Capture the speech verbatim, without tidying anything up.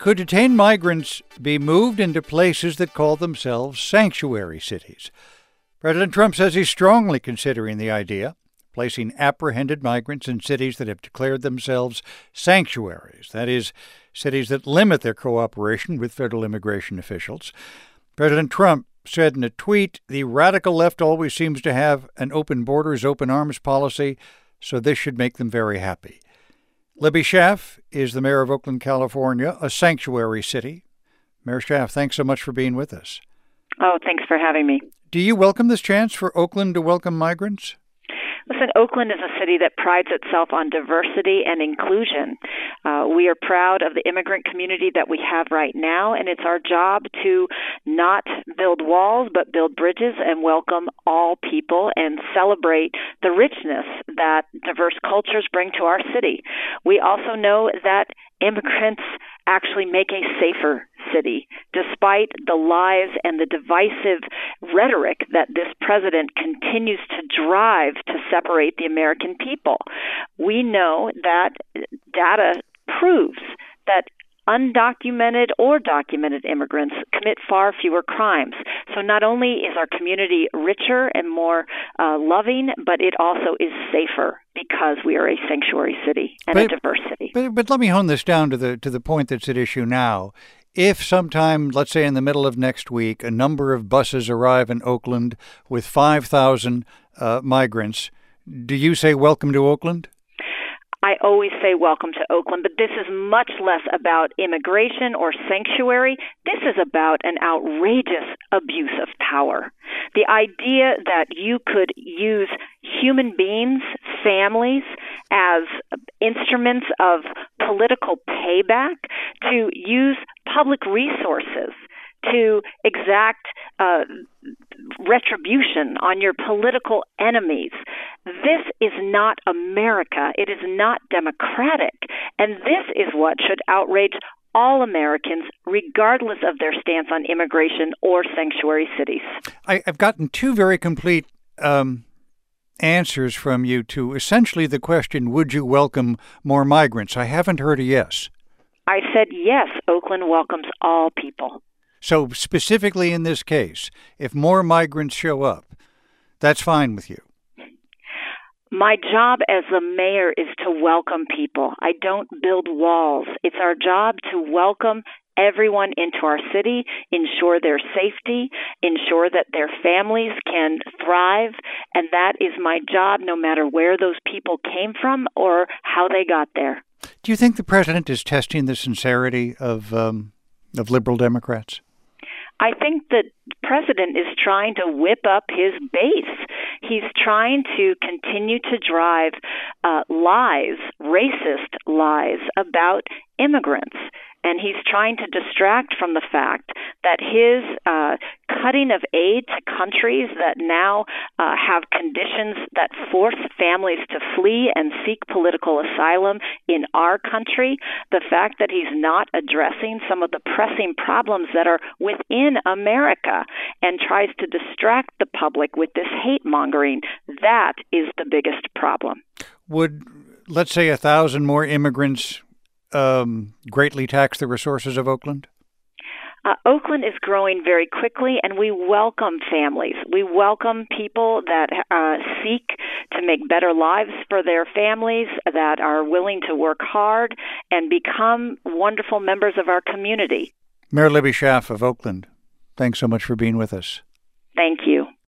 Could detained migrants be moved into places that call themselves sanctuary cities? President Trump says he's strongly considering the idea, placing apprehended migrants in cities that have declared themselves sanctuaries, that is, cities that limit their cooperation with federal immigration officials. President Trump said in a tweet, the radical left always seems to have an open borders, open arms policy, so this should make them very happy. Libby Schaaf is the mayor of Oakland, California, a sanctuary city. Mayor Schaaf, thanks so much for being with us. Oh, thanks for having me. Do you welcome this chance for Oakland to welcome migrants? Listen, Oakland is a city that prides itself on diversity and inclusion. Uh, we are proud of the immigrant community that we have right now, and it's our job to not build walls, but build bridges and welcome all people and celebrate the richness that diverse cultures bring to our city. We also know that immigrants actually make a safer city, despite the lies and the divisive rhetoric that this president continues to drive to separate the American people. We know that data proves that undocumented or documented immigrants commit far fewer crimes. So not only is our community richer and more uh, loving, but it also is safer because we are a sanctuary city and but, a diverse city. But, but let me hone this down to the to the point that's at issue now. If sometime, let's say in the middle of next week, a number of buses arrive in Oakland with five thousand uh, migrants, do you say welcome to Oakland? I always say welcome to Oakland, but this is much less about immigration or sanctuary. This is about an outrageous abuse of power. The idea that you could use human beings, families, as instruments of political payback, to use public resources to exact uh, retribution on your political enemies. This is not America. It is not democratic. And this is what should outrage all Americans, regardless of their stance on immigration or sanctuary cities. I, I've gotten two very complete um, answers from you to essentially the question, would you welcome more migrants? I haven't heard a yes. I said yes, Oakland welcomes all people. So specifically in this case, if more migrants show up, that's fine with you? My job as the mayor is to welcome people. I don't build walls. It's our job to welcome everyone into our city, ensure their safety, ensure that their families can thrive, and that is my job no matter where those people came from or how they got there. Do you think the president is testing the sincerity of um, of liberal Democrats? I think the president is trying to whip up his base. He's trying to continue to drive uh, lies, racist lies about immigrants. And he's trying to distract from the fact that his uh, cutting of aid to countries that now uh, have conditions that force families to flee and seek political asylum in our country, the fact that he's not addressing some of the pressing problems that are within America and tries to distract the public with this hate mongering, that is the biggest problem. Would, let's say, a thousand more immigrants Um, greatly tax the resources of Oakland? Uh, Oakland is growing very quickly, and we welcome families. We welcome people that uh, seek to make better lives for their families, that are willing to work hard and become wonderful members of our community. Mayor Libby Schaaf of Oakland, thanks so much for being with us. Thank you.